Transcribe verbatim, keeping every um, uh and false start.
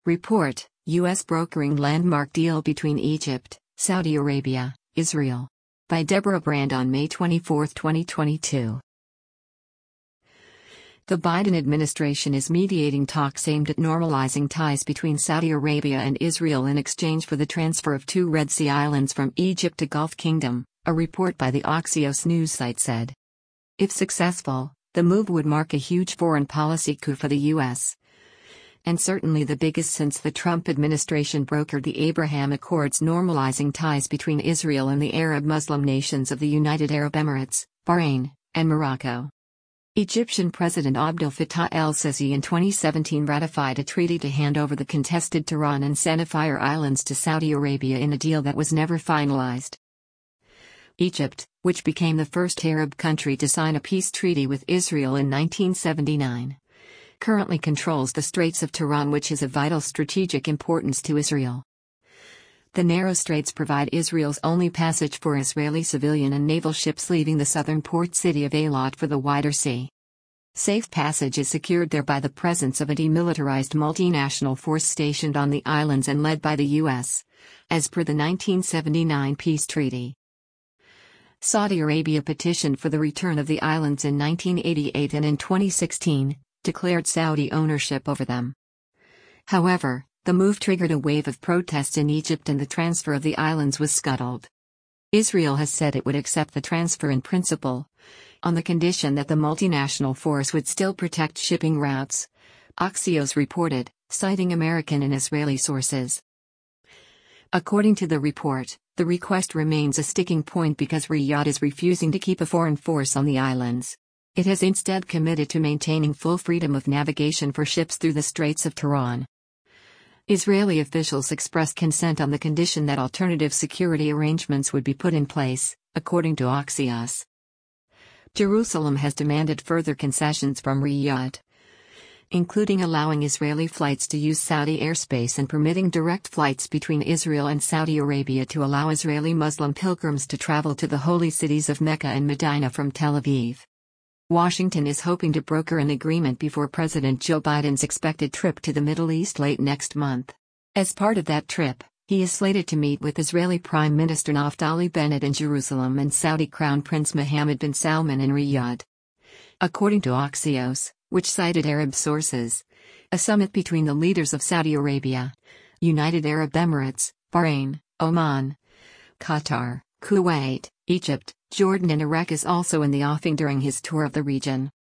Report, U S brokering landmark deal between Egypt, Saudi Arabia, Israel. By Deborah Brand on May twenty-fourth, twenty twenty-two. The Biden administration is mediating talks aimed at normalizing ties between Saudi Arabia and Israel in exchange for the transfer of two Red Sea islands from Egypt to Gulf Kingdom, a report by the Axios news site said. If successful, the move would mark a huge foreign policy coup for the U S and certainly the biggest since the Trump administration brokered the Abraham Accords, normalizing ties between Israel and the Arab Muslim nations of the United Arab Emirates, Bahrain, and Morocco. Egyptian President Abdel Fattah el-Sisi in twenty seventeen ratified a treaty to hand over the contested Tiran and Senefire Islands to Saudi Arabia in a deal that was never finalized. Egypt, which became the first Arab country to sign a peace treaty with Israel in nineteen seventy-nine, currently controls the Straits of Tiran, which is of vital strategic importance to Israel. The narrow straits provide Israel's only passage for Israeli civilian and naval ships leaving the southern port city of Eilat for the wider sea. Safe passage is secured there by the presence of a demilitarized multinational force stationed on the islands and led by the U S, as per the nineteen seventy-nine peace treaty. Saudi Arabia petitioned for the return of the islands in nineteen eighty-eight and in twenty sixteen, declared Saudi ownership over them. However, the move triggered a wave of protests in Egypt and the transfer of the islands was scuttled. Israel has said it would accept the transfer in principle, on the condition that the multinational force would still protect shipping routes, Axios reported, citing American and Israeli sources. According to the report, the request remains a sticking point because Riyadh is refusing to keep a foreign force on the islands. It has instead committed to maintaining full freedom of navigation for ships through the Straits of Tiran. Israeli officials expressed consent on the condition that alternative security arrangements would be put in place, according to Axios. Jerusalem has demanded further concessions from Riyadh, including allowing Israeli flights to use Saudi airspace and permitting direct flights between Israel and Saudi Arabia to allow Israeli Muslim pilgrims to travel to the holy cities of Mecca and Medina from Tel Aviv. Washington is hoping to broker an agreement before President Joe Biden's expected trip to the Middle East late next month. As part of that trip, he is slated to meet with Israeli Prime Minister Naftali Bennett in Jerusalem and Saudi Crown Prince Mohammed bin Salman in Riyadh. According to Axios, which cited Arab sources, a summit between the leaders of Saudi Arabia, United Arab Emirates, Bahrain, Oman, Qatar, Kuwait, Egypt, Jordan and Iraq is also in the offing during his tour of the region.